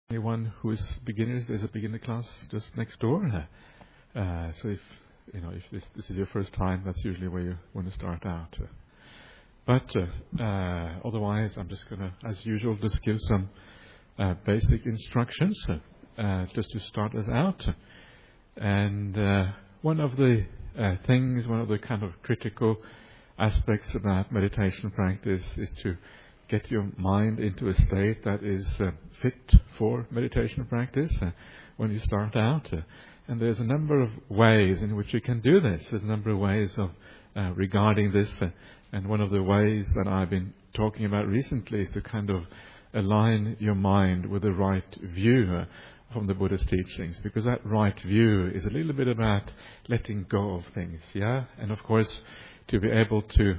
anyone who is beginners, there's a beginner class just next door. So if this is your first time, that's usually where you want to start out. But otherwise, I'm just going to, as usual, just give some basic instructions just to start us out. And one of the kind of critical aspects about meditation practice is to get your mind into a state that is fit for meditation practice when you start out. And there's a number of ways in which you can do this. There's a number of ways of regarding this. And one of the ways that I've been talking about recently is to kind of align your mind with the right view from the Buddha's teachings. Because that right view is a little bit about letting go of things, yeah? And of course, to be able to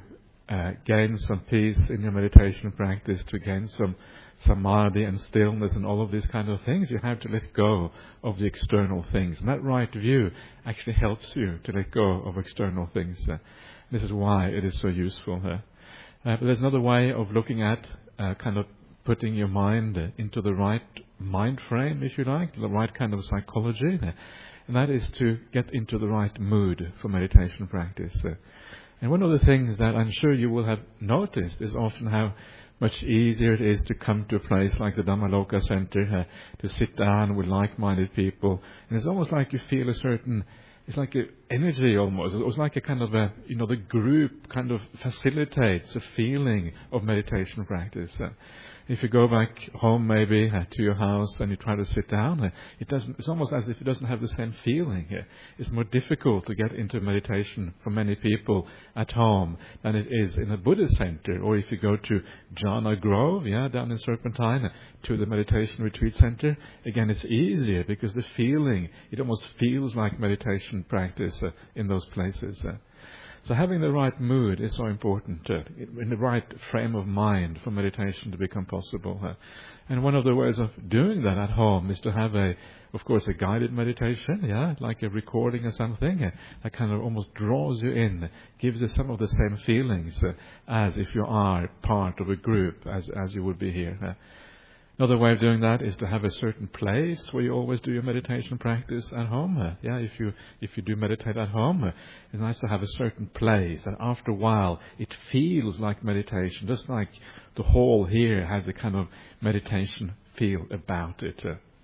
gain some peace in your meditation practice, to gain some samadhi and stillness and all of these kind of things, you have to let go of the external things. And that right view actually helps you to let go of external things. This is why it is so useful. But there's another way of looking at kind of putting your mind into the right mind frame, if you like, the right kind of psychology. And that is to get into the right mood for meditation practice. And one of the things that I'm sure you will have noticed is often how much easier it is to come to a place like the Dhammaloka Center, to sit down with like-minded people. And it's almost like you feel it's like an energy almost. It's like a kind of the group kind of facilitates a feeling of meditation practice. If you go back home maybe to your house and you try to sit down, it's almost as if it doesn't have the same feeling. It's more difficult to get into meditation for many people at home than it is in a Buddhist center. Or if you go to Jhana Grove, down in Serpentine, to the meditation retreat center, again it's easier because the feeling, it almost feels like meditation practice in those places. So having the right mood is so important, in the right frame of mind for meditation to become possible. And one of the ways of doing that at home is to have of course, a guided meditation, like a recording or something, that kind of almost draws you in, gives you some of the same feelings as if you are part of a group, as you would be here. Another way of doing that is to have a certain place where you always do your meditation practice at home. If you do meditate at home, it's nice to have a certain place. And after a while, it feels like meditation, just like the hall here has a kind of meditation feel about it.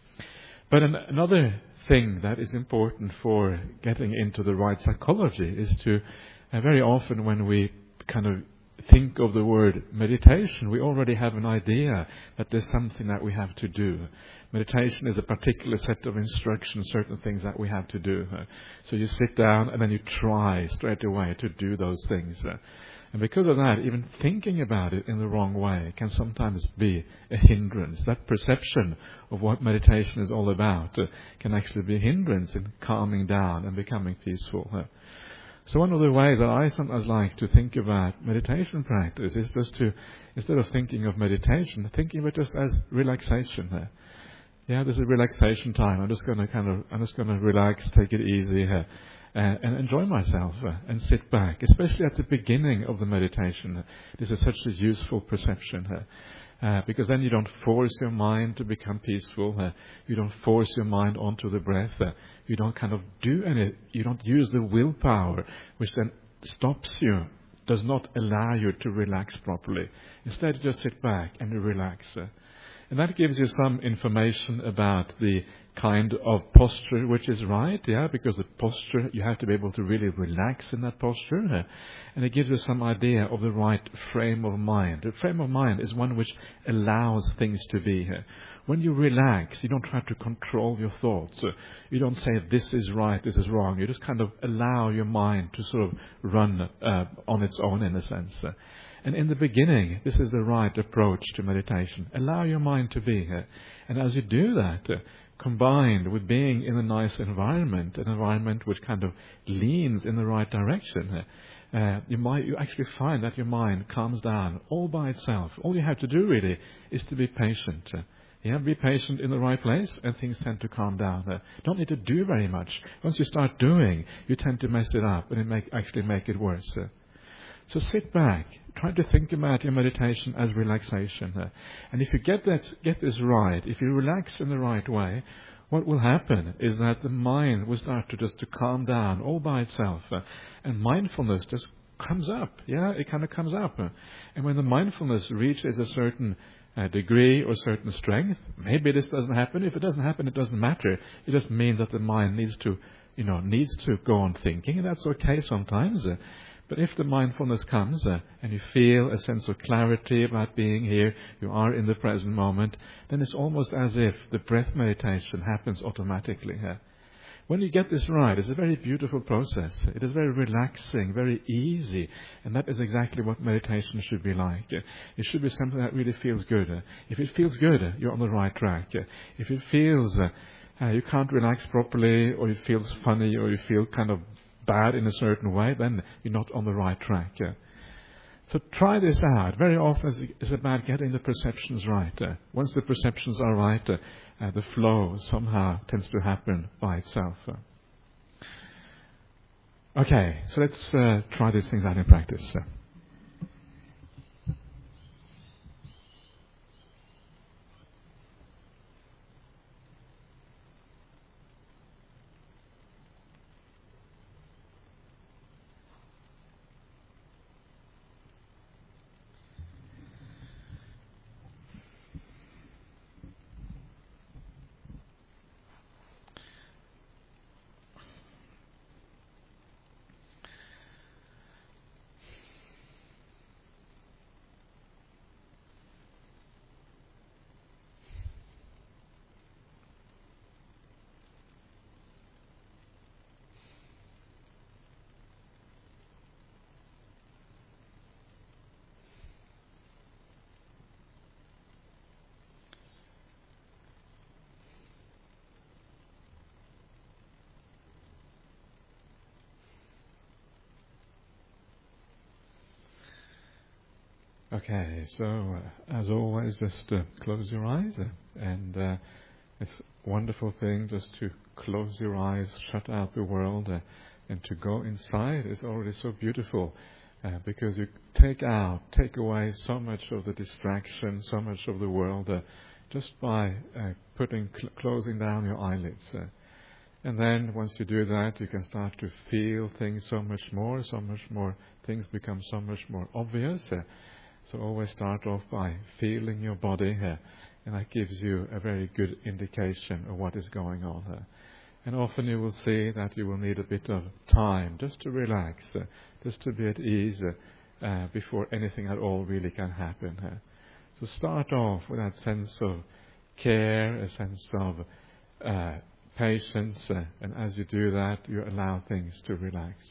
But another thing that is important for getting into the right psychology is to, very often when we kind of think of the word meditation, we already have an idea that there's something that we have to do. Meditation is a particular set of instructions, certain things that we have to do. So you sit down and then you try straight away to do those things. And because of that, even thinking about it in the wrong way can sometimes be a hindrance. That perception of what meditation is all about can actually be a hindrance in calming down and becoming peaceful. So one of the ways that I sometimes like to think about meditation practice is just to, instead of thinking of meditation, thinking of it just as relaxation. There's a relaxation time. I'm just going to relax, take it easy and enjoy myself and sit back, especially at the beginning of the meditation. This is such a useful perception. Because then you don't force your mind to become peaceful. You don't force your mind onto the breath. You don't kind of you don't use the willpower, which then stops you, does not allow you to relax properly. Instead, you just sit back and you relax. And that gives you some information about the kind of posture which is right, because the posture, you have to be able to really relax in that posture. And it gives you some idea of the right frame of mind. The frame of mind is one which allows things to be. When you relax, you don't try to control your thoughts. You don't say, this is right, this is wrong. You just kind of allow your mind to sort of run on its own, in a sense. And in the beginning, this is the right approach to meditation. Allow your mind to be here. And as you do that, combined with being in a nice environment, an environment which kind of leans in the right direction, you actually find that your mind calms down all by itself. All you have to do really is to be patient. Be patient in the right place and things tend to calm down. Don't need to do very much. Once you start doing, you tend to mess it up and actually make it worse. So sit back, try to think about your meditation as relaxation. And if you get this right, if you relax in the right way, what will happen is that the mind will start to calm down all by itself, and mindfulness just comes up. Yeah, it kind of comes up. And when the mindfulness reaches a certain degree or certain strength, maybe this doesn't happen. If it doesn't happen, it doesn't matter. It just means that the mind needs to go on thinking, and that's okay sometimes. But if the mindfulness comes and you feel a sense of clarity about being here, you are in the present moment, then it's almost as if the breath meditation happens automatically. When you get this right, it's a very beautiful process. It is very relaxing, very easy, and that is exactly what meditation should be like. It should be something that really feels good. If it feels good, you're on the right track. If it feels you can't relax properly, or it feels funny, or you feel kind of bad in a certain way, then you're not on the right track. So try this out. Very often it's about getting the perceptions right. Once the perceptions are right, the flow somehow tends to happen by itself. Okay, so let's try these things out in practice. Okay, so as always, just close your eyes, and it's a wonderful thing just to close your eyes, shut out the world, and to go inside is already so beautiful, because you take away so much of the distraction, so much of the world, just by closing down your eyelids. And then once you do that, you can start to feel things so much more things become so much more obvious. So always start off by feeling your body here, and that gives you a very good indication of what is going on here. And often you will see that you will need a bit of time just to relax, just to be at ease before anything at all really can happen here. So start off with that sense of care, a sense of patience, and as you do that, you allow things to relax.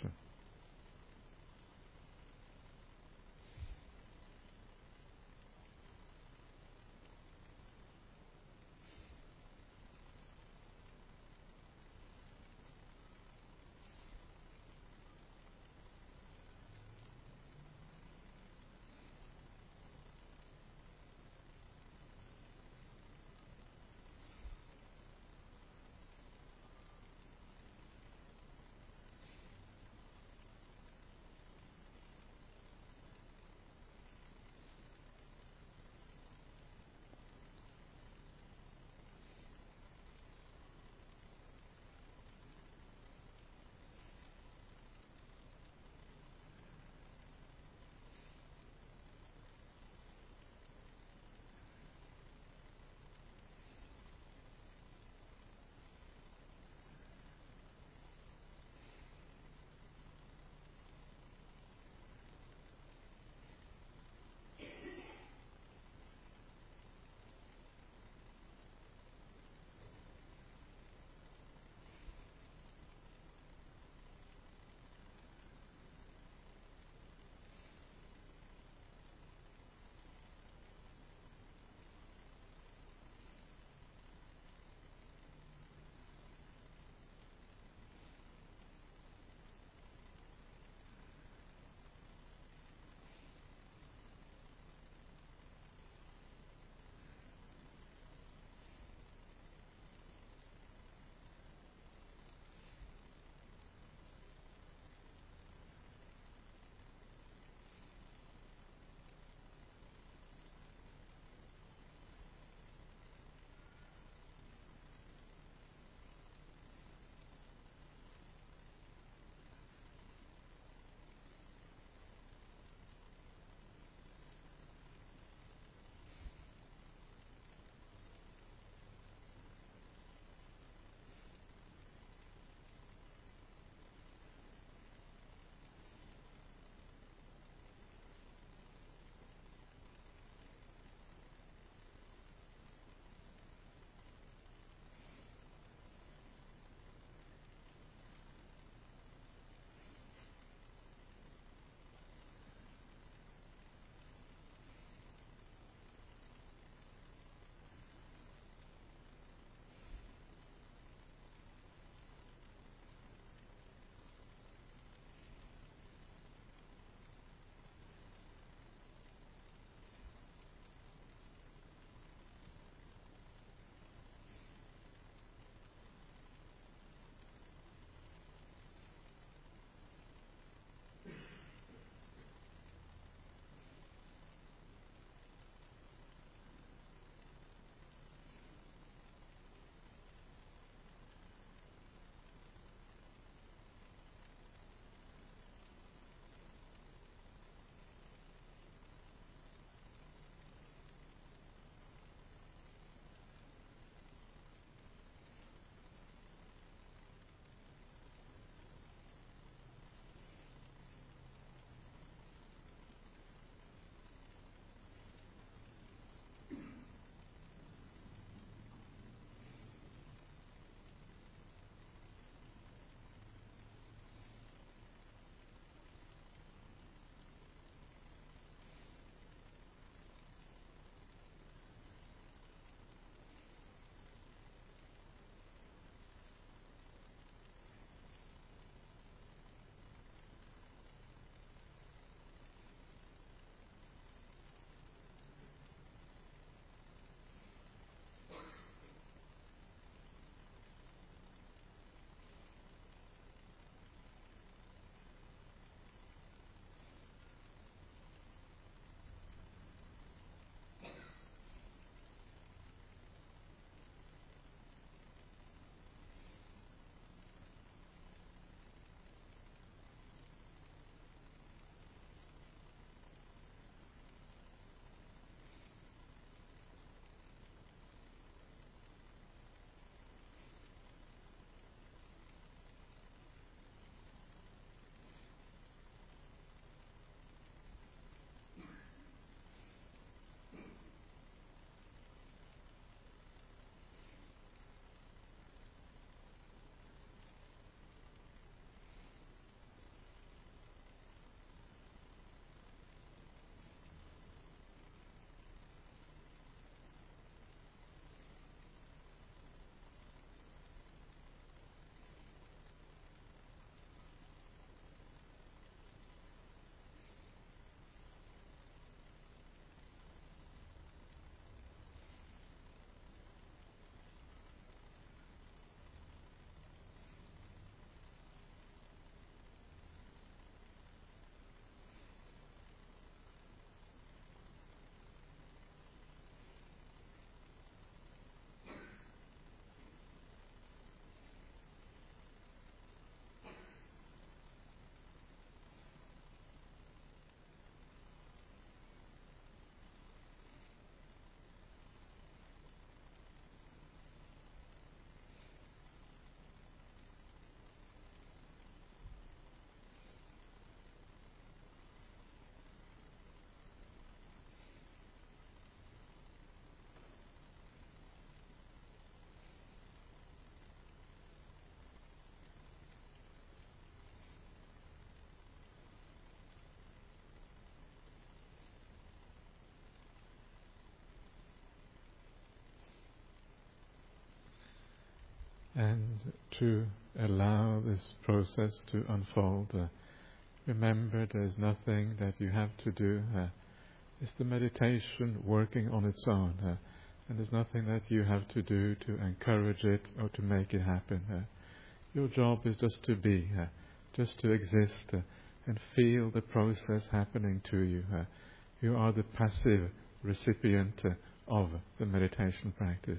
and to allow this process to unfold. Remember, there's nothing that you have to do. It's the meditation working on its own, and there's nothing that you have to do to encourage it or to make it happen. Your job is just to be, just to exist, and feel the process happening to you. You are the passive recipient of the meditation practice.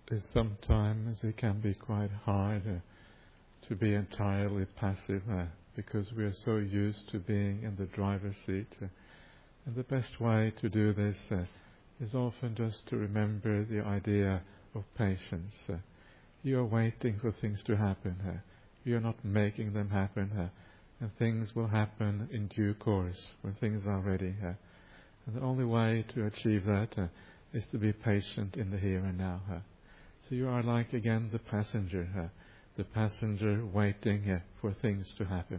is sometimes it can be quite hard to be entirely passive because we are so used to being in the driver's seat. And the best way to do this is often just to remember the idea of patience. You are waiting for things to happen. You are not making them happen. And things will happen in due course when things are ready. And the only way to achieve that is to be patient in the here and now. So you are like, again, the passenger waiting for things to happen.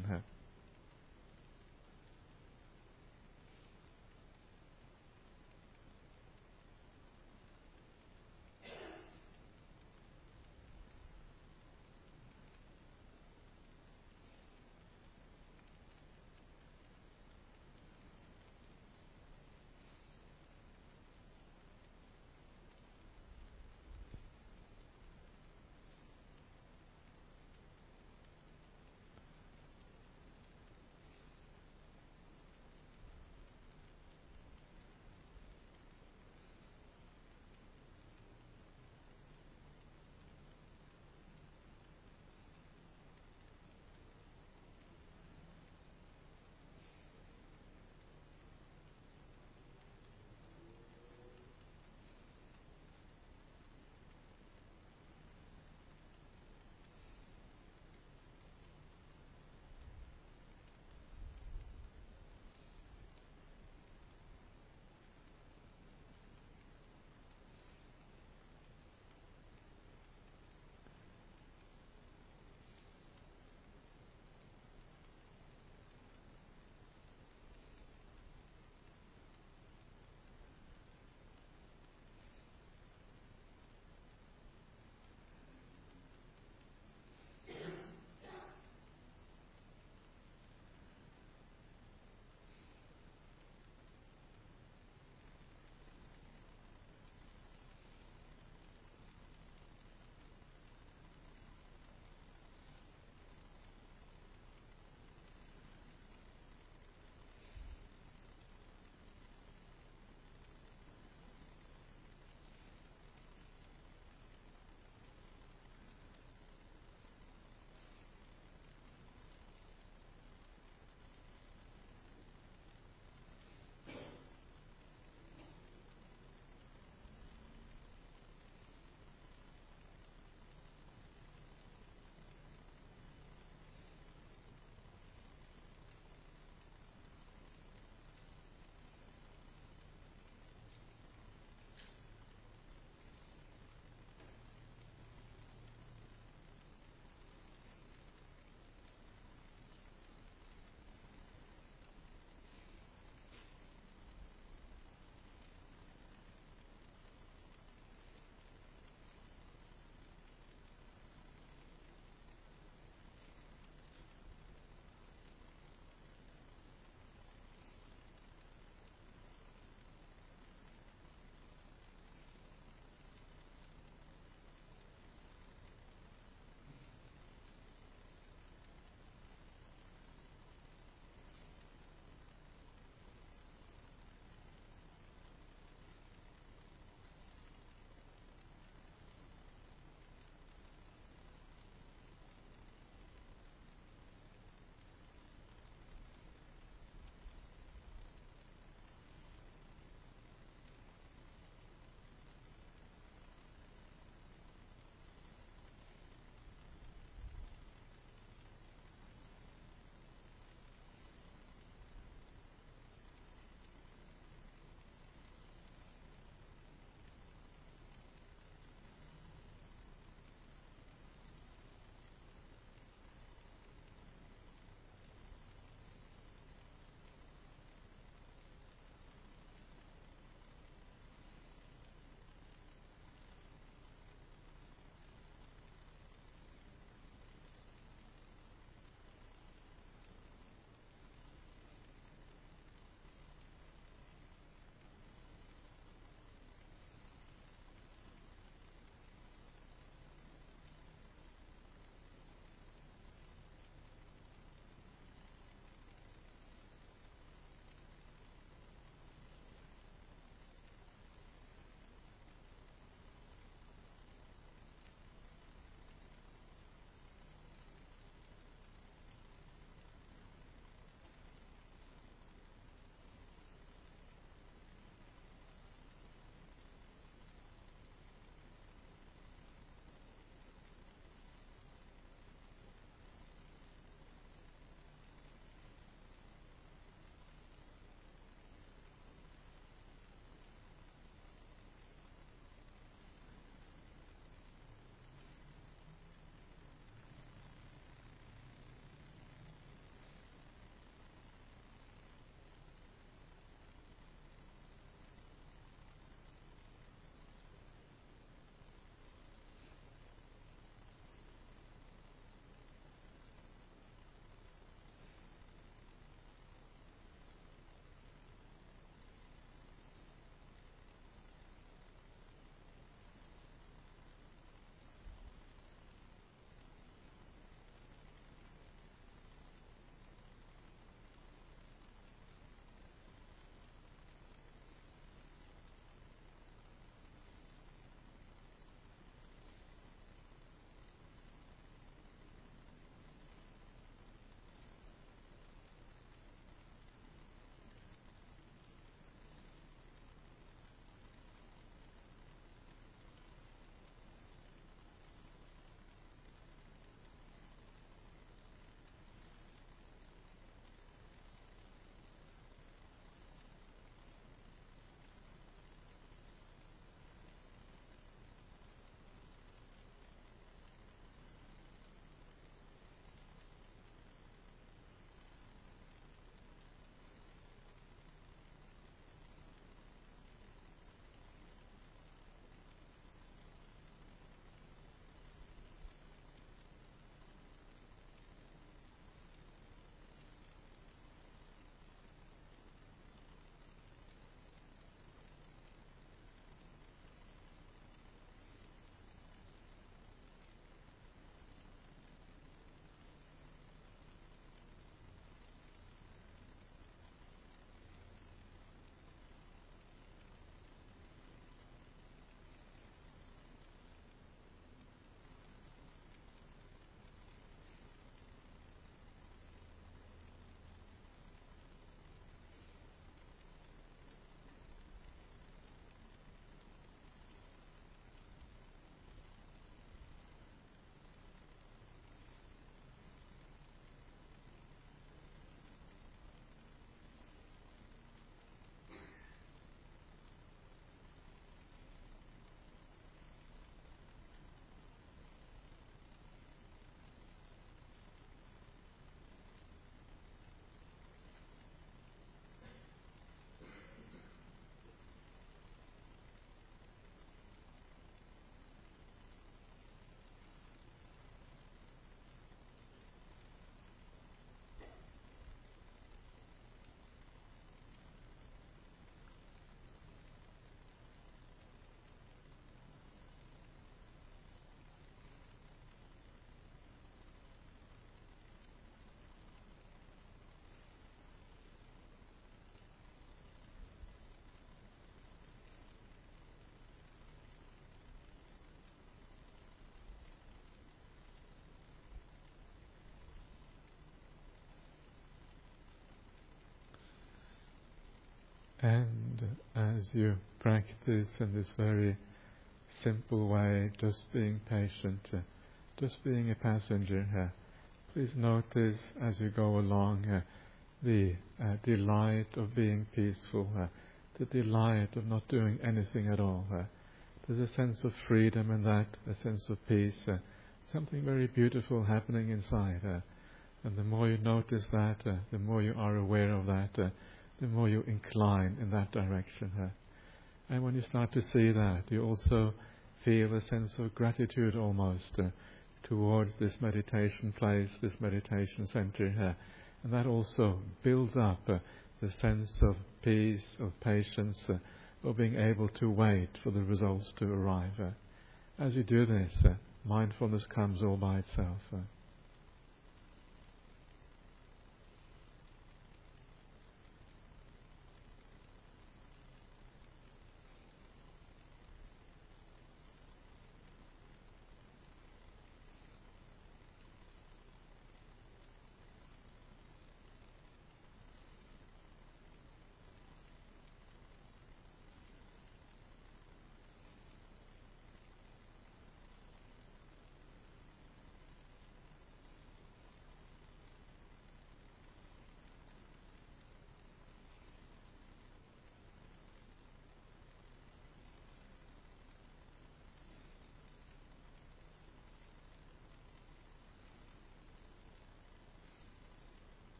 And as you practice in this very simple way, just being patient, just being a passenger, please notice as you go along the delight of being peaceful, the delight of not doing anything at all. There's a sense of freedom in that, a sense of peace, something very beautiful happening inside. And the more you notice that, the more you are aware of that, the more you incline in that direction. And when you start to see that, you also feel a sense of gratitude almost towards this meditation place, this meditation center. And that also builds up the sense of peace, of patience, of being able to wait for the results to arrive. As you do this, mindfulness comes all by itself.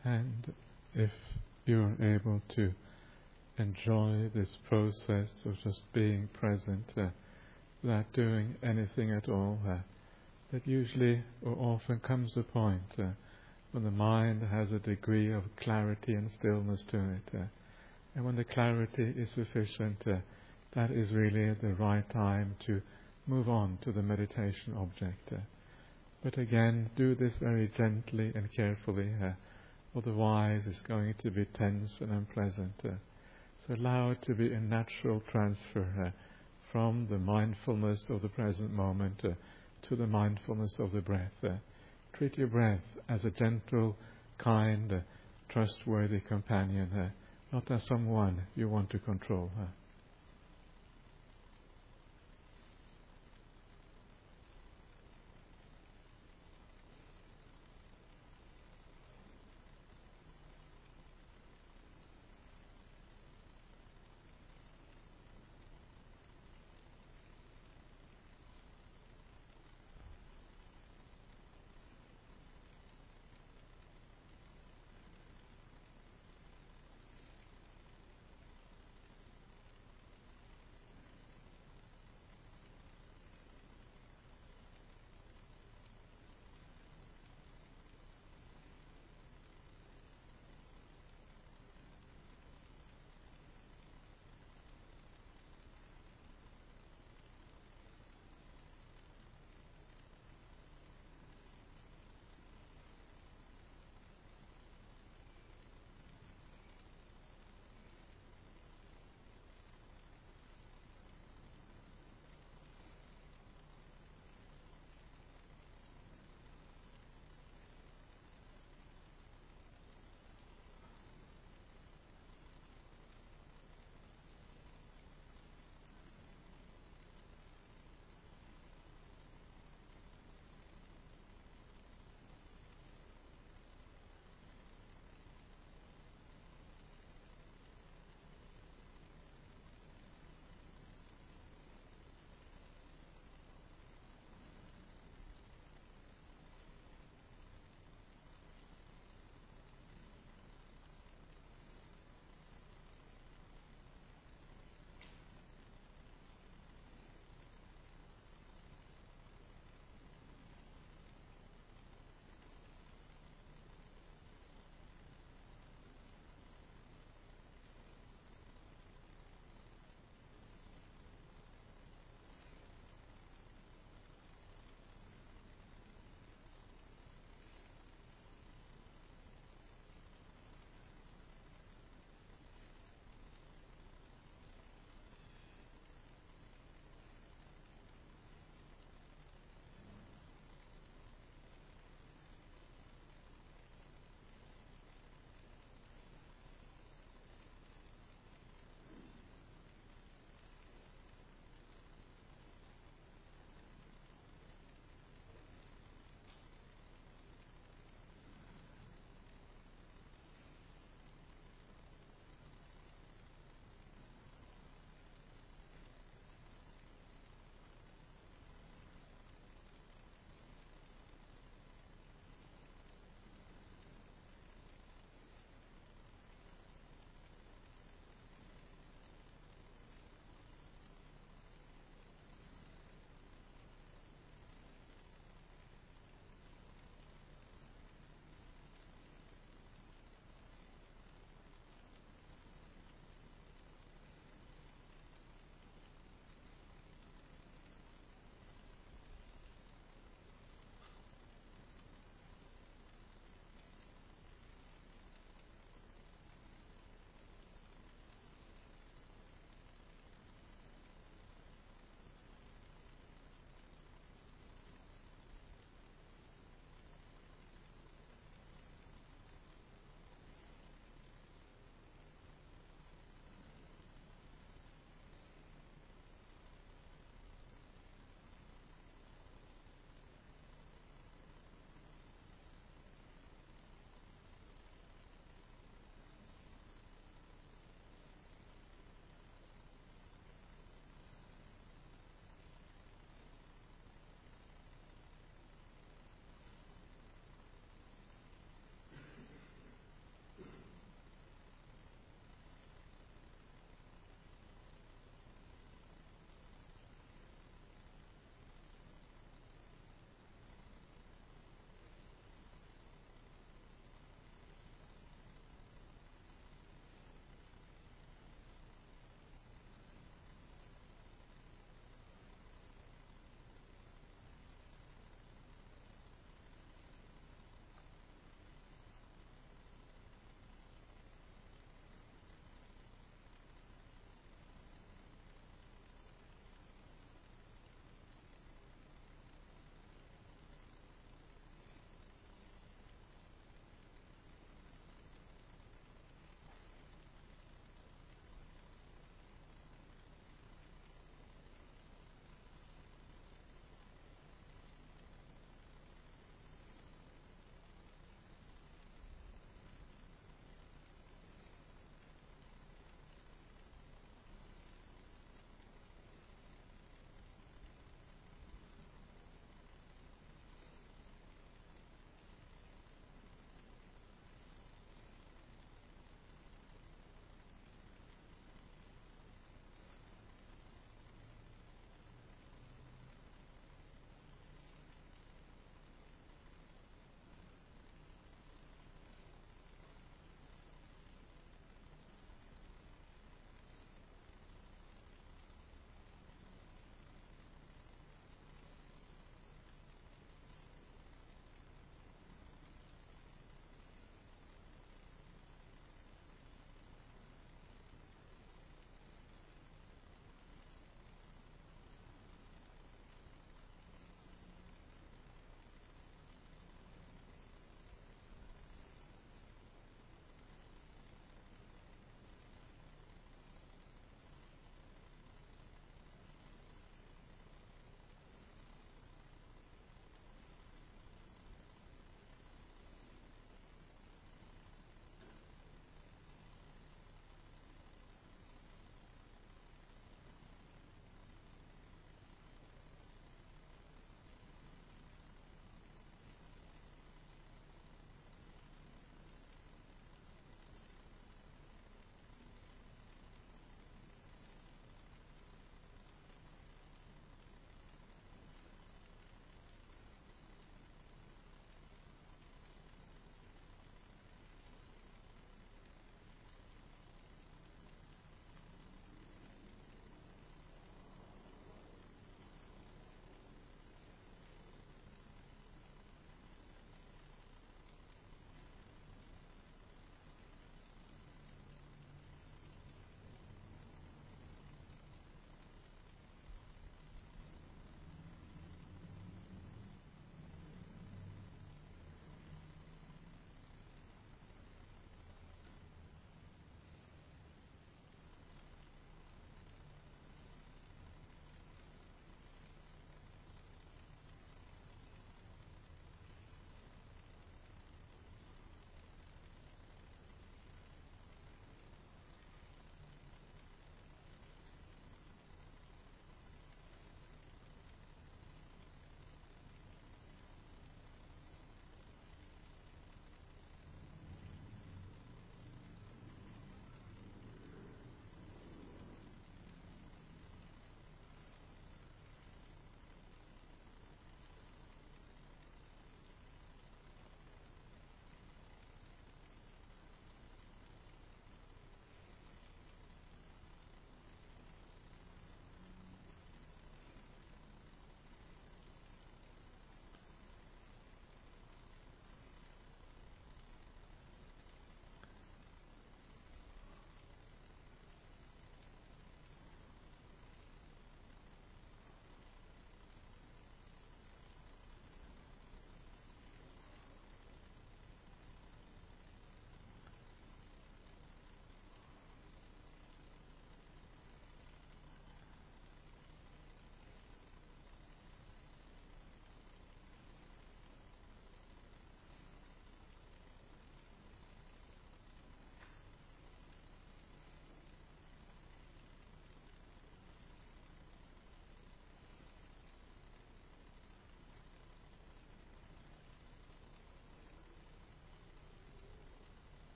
And if you're able to enjoy this process of just being present, without doing anything at all, that usually or often comes a point when the mind has a degree of clarity and stillness to it. And when the clarity is sufficient, that is really the right time to move on to the meditation object. But again, do this very gently and carefully, otherwise it's going to be tense and unpleasant. So allow it to be a natural transfer from the mindfulness of the present moment to the mindfulness of the breath. Treat your breath as a gentle, kind, trustworthy companion, not as someone you want to control.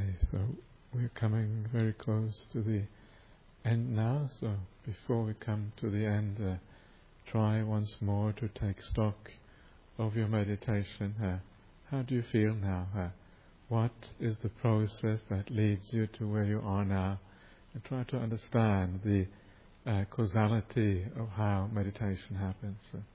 Okay, so we're coming very close to the end now. So before we come to the end, try once more to take stock of your meditation. How do you feel now? What is the process that leads you to where you are now? And try to understand the causality of how meditation happens.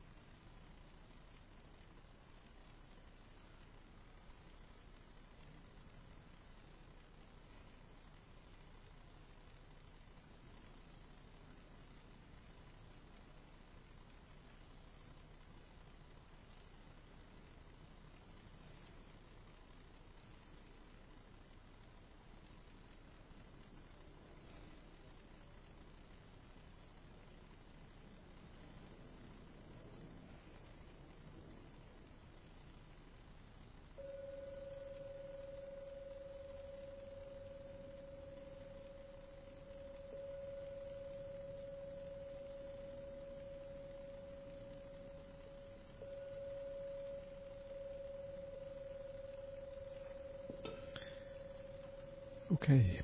Okay.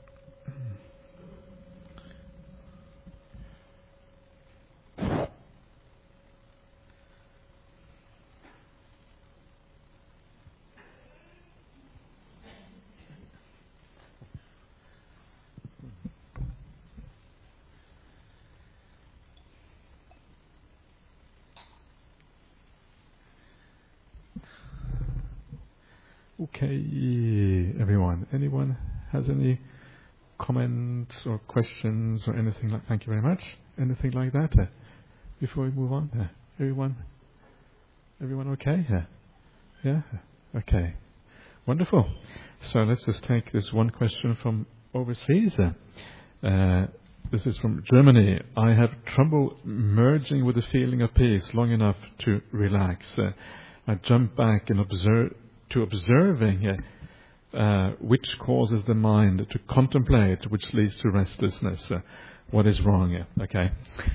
Okay, everyone. Anyone has any comments or questions or anything like? Thank you very much. Anything like that before we move on? Everyone okay? Yeah. Okay. Wonderful. So let's just take this one question from overseas. This is from Germany. I have trouble merging with the feeling of peace long enough to relax. I jump back and observing which causes the mind to contemplate, which leads to restlessness. What is wrong? Okay.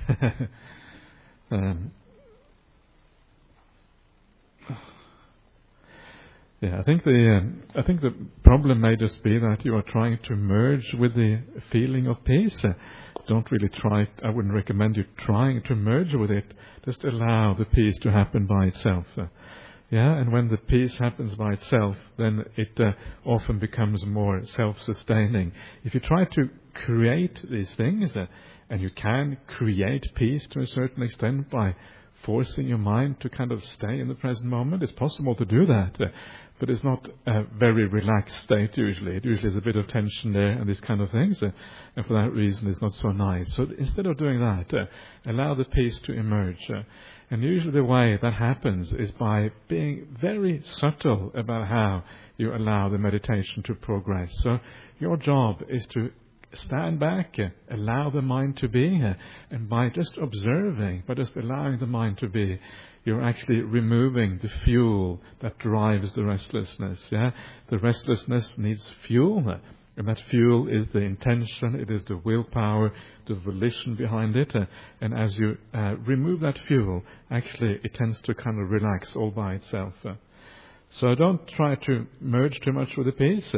I think the problem may just be that you are trying to merge with the feeling of peace. Don't really try. I wouldn't recommend you trying to merge with it. Just allow the peace to happen by itself. And when the peace happens by itself, then it often becomes more self-sustaining. If you try to create these things, and you can create peace to a certain extent by forcing your mind to kind of stay in the present moment, it's possible to do that. But it's not a very relaxed state usually. It usually is a bit of tension there and these kind of things. And for that reason, it's not so nice. So instead of doing that, allow the peace to emerge. And usually the way that happens is by being very subtle about how you allow the meditation to progress. So your job is to stand back, allow the mind to be, and by just observing, by just allowing the mind to be, you're actually removing the fuel that drives the restlessness. The restlessness needs fuel, and that fuel is the intention, it is the willpower, the volition behind it. And as you remove that fuel, actually it tends to kind of relax all by itself. So don't try to merge too much with the peace.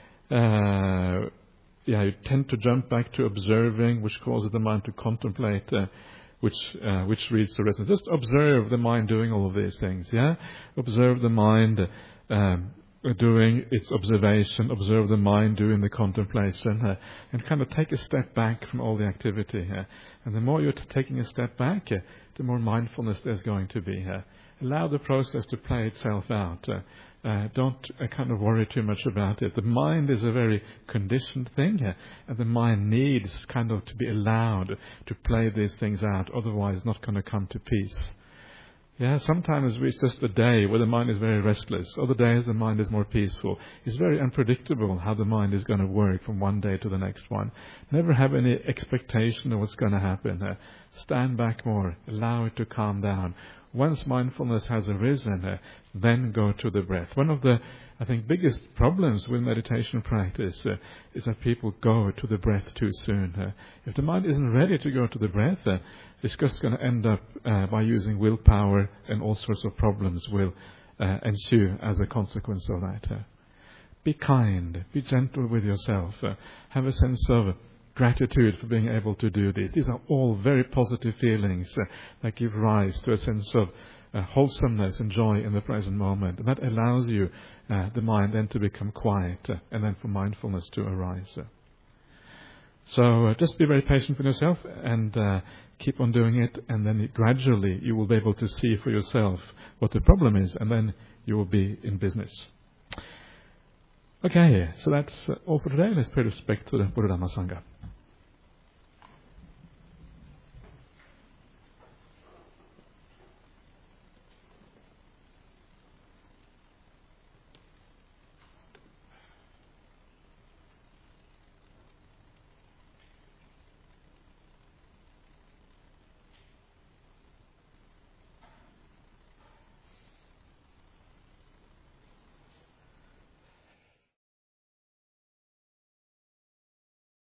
You tend to jump back to observing, which causes the mind to contemplate, which leads to restlessness. Just observe the mind doing all of these things. Observe the mind doing its observation. Observe the mind doing the contemplation, and kind of take a step back from all the activity. And the more you're taking a step back, the more mindfulness there's going to be. Allow the process to play itself out. Don't kind of worry too much about it. The mind is a very conditioned thing, and the mind needs kind of to be allowed to play these things out. Otherwise, it's not going to come to peace. Sometimes it's just a day where the mind is very restless. Other days the mind is more peaceful. It's very unpredictable how the mind is going to work from one day to the next one. Never have any expectation of what's going to happen. Stand back more. Allow it to calm down. Once mindfulness has arisen, then go to the breath. One of the, I think, biggest problems with meditation practice is that people go to the breath too soon. If the mind isn't ready to go to the breath, it's just going to end up by using willpower, and all sorts of problems will ensue as a consequence of that. Be kind. Be gentle with yourself. Have a sense of gratitude for being able to do this. These are all very positive feelings that give rise to a sense of wholesomeness and joy in the present moment. And that allows you, the mind, then to become quiet and then for mindfulness to arise. So just be very patient with yourself and keep on doing it, and then gradually you will be able to see for yourself what the problem is, and then you will be in business. Okay, so that's all for today. Let's pay respect to the Buddha Dhamma Sangha.